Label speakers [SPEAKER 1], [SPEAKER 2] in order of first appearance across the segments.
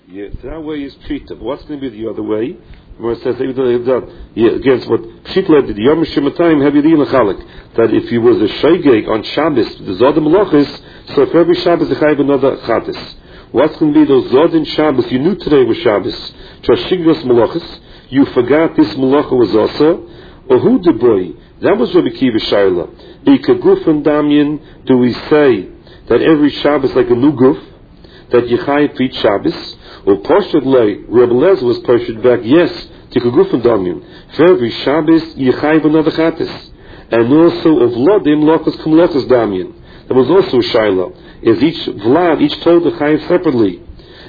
[SPEAKER 1] Yeah, that way is Pshita. But what's going to be the other way? Where it says, against what Pshita did, Yom Shematayim have Yedin Lachalik. That if he was a Shaygeg on Shabbos, the Zodim Malachis, so for every Shabbos, they have another Chatis. What's going to be those Zodin Shabbos? You knew today was Shabbos. Chashigras Malachis. You forgot this Malacha was also. Ohu de boy. That was Rabbi Kiva Shaila. Ikaguf and Damyan, do we say that every Shabbos like a new guf? That Yechai each Shabbos? Or Parshad Lei, Rabbi Lezer was Parshad back, yes, Tikaguf and Damyan. For every Shabbos, Yechai another Chatis. And also of Vladim, Lachas Kum Lachas Damyan. There was also a Shaila. Is each Vlad, each told the Chayiv separately.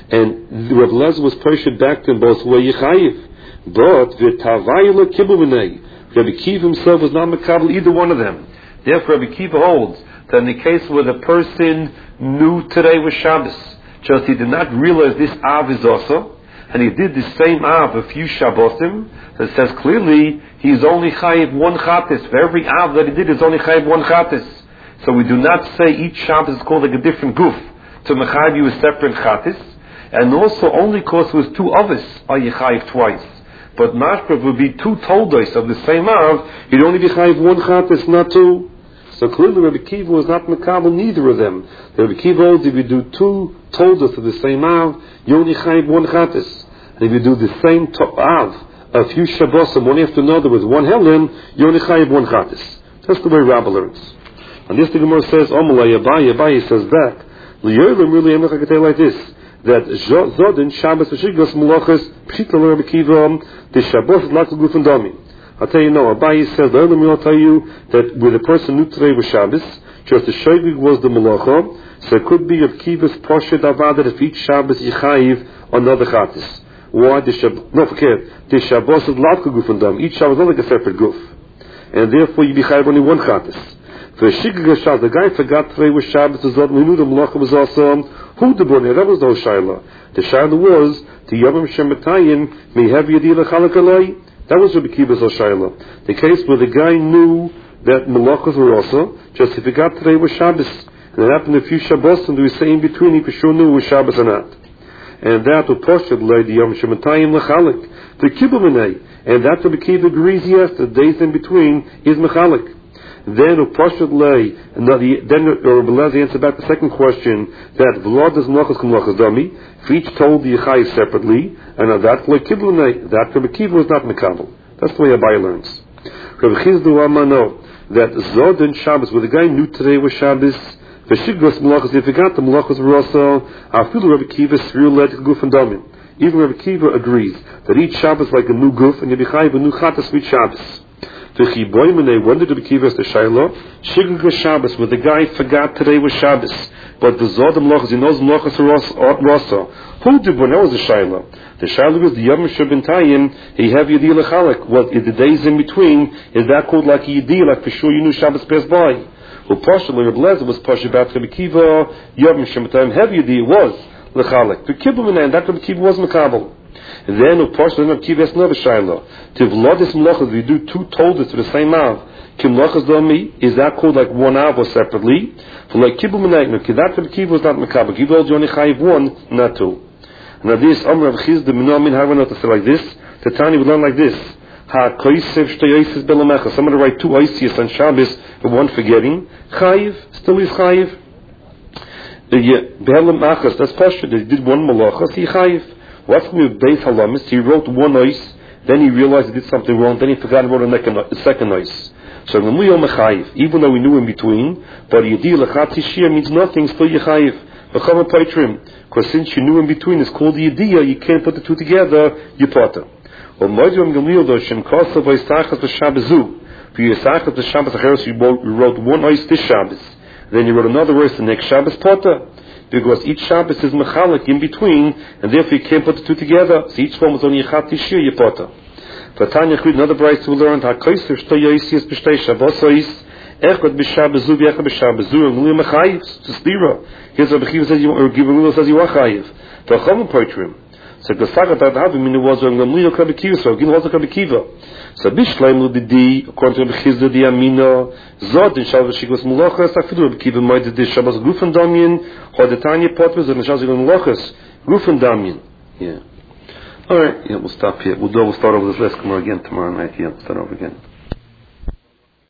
[SPEAKER 1] And Rabbi Lezer was Parshad back to them both way Yechayiv. But V'tavayla Kibbutz Rabbi Kiva himself was not makabel either one of them. Therefore, Rabbi Kiva holds that in the case where the person knew today was Shabbos, just he did not realize this Av is also, and he did the same Av a few Shabbosim, that says clearly he's only chayiv one Chatis. For every Av that he did, is only chayiv one Chatis. So we do not say each Shabbos is called like a different guf to mechayiv you a separate Chatis, and also only because it was two Avis are you chayiv twice. But mashpeh would be two toldos of the same Av, you'd only be chayiv one Chatis, not two. So clearly Rabbi Kiva was not makabel neither of them. Rabbi Kiva holds if you do two toldos of the same Av, you only chayiv one Chatis. And if you do the same Av, a few Shabbosim, one after another with one Helen, you only chayiv one Chatis. That's the way Rabbi learns. And this the Gemara says, Omalai Abaye says back, L'yoylim really I'm not going to tell you like this, that Zodin, Shabbos, V'shigos, Malachas, Pshita Rabbi Kiva, the Shabbos, Latzal Guf and Dami. I'll tell you no, Abaye says, L'yoylim will tell you that where the person knew today was Shabbos, just the Shogig was the Malacha, so it could be of Kiva's Poshet Avad that if each Shabbos Yechayiv another Chatis. Why? The Shabbos is Latzal Guf and Dami. Each Shabbos is not like a separate Guf. And therefore you be Chayiv only one Chatis. The guy forgot today was Shabbos, we knew the Malacha was also who the Bonnet, that was the whole Shaila. The Shaila was the Yom Shematayim may have Yedila Chalakalai. That was Rabbi Kiva's Shaila. The case where the guy knew that Malachas were also, just he forgot today was Shabbos. And it happened a few Shabbos and they were saying in between he for sure knew it was Shabbos or not. And that was Poshet Lei the Yom Shematayim Lachalik. The Kibbutz and that Rabbi Kiva agrees yes, the days in between is Mechalik. Then Upashad Lei, and then Rabbi Lezer answered back the second question that Vlad does Malachas Kum Lachas Dami. For each told the Yechai separately, and on that Lei Kibbutz that Rabbi Kiva was not Mekabel. That's the way Abai learns. Rabbi Chizdu Amano that Zod and Shabbos, where the guy knew today was Shabbos, V'shigros Malachas, if he forgot the Malachas were also, Afilu Rabbi Kiva Sriul Led Guf and Dami. Even Rabbi Kiva agrees that each Shabbos like a new Guf, and Yebichai a new Chatas for each Shabbos. When did Rabbi Kiva ask the Shaila? Shigig Shabbos, where the guy forgot today was Shabbos, but the Zodim Malachas, he knows Malachas are Rasa. Who did when that was the Shaila? The Shaila was the Yom Shabintayim, he have Yedil Lechalek. What is the days in between? Is that called like a Yedil, like for sure you knew Shabbos passed by? Well, partially Rabbi Lezer was partially about Rabbi Kiva, Yom Shabintayim, have Yedil was Lechalek. The Kibbutz and that Rabbi Kiva was Makabel. Then of course Rabbi Kiva has another Shaila. To Vladis Malachas, we do two toldas to the same Av. Kim Malachas Domi, is that called like one Av or separately? For like Kibbutz Menagna, that Rabbi Kiva was not Makabel. Kiva only only chayiv one, not two. Now this Amr Rav Chizda Minomin Harvanot to say like this. The Tani would learn like this. Ha Koisev Shtayaisis Belamecha. Somebody write two Oisias on Shabbos and one forgetting. Chayiv, still is chayiv. Behelim Achas, that's Pashut. He did one Malachas, he chayiv. What's going to be Beis Halamis? He wrote one ois, then he realized he did something wrong, then he forgot and wrote a second ois. So even though we knew in between, but Yedil Lechatzi Shir means nothing, still Yechayiv. Because since you knew in between, it's called Yediyah, you can't put the two together, you potter. For Yisachas the Shabbos Acheros, you wrote one ois this Shabbos, then you wrote another ois the next Shabbos potter. Because each Shabbos is mechalik in between, and therefore you can't put the two together. So each one was only Yechat Tishir Yipota. But Tanya Chud, another brayz to learn, HaKoiser Shtay Yoisias B'Shtay Shabbosois, Echad B'Shabbazu, V'Echad B'Shabbazu, and Lili Mechayiv, it's a stira. Here's Rabbi Kiva says, or Givalilo says you are Chayiv. V'Chom Poitrim. So the Sagat Adhavim, meaning was Rabbi Rabbi Kiva, so Gil was Rabbi Kiva. So Bishleim Ludidi, according to Rabbi Chizda, the Amina, Zod in Shabbos Shigos Malachas, Afidu Rabbi Kiva, Moed the Shabbos Guf and Damyan, Hodetanya Potras, and Shabbos Malachas, Guf and Damyan. Yeah. All right. Yeah, we'll stop here. We'll start over this last Gemara again tomorrow night. Yeah, we'll start over again.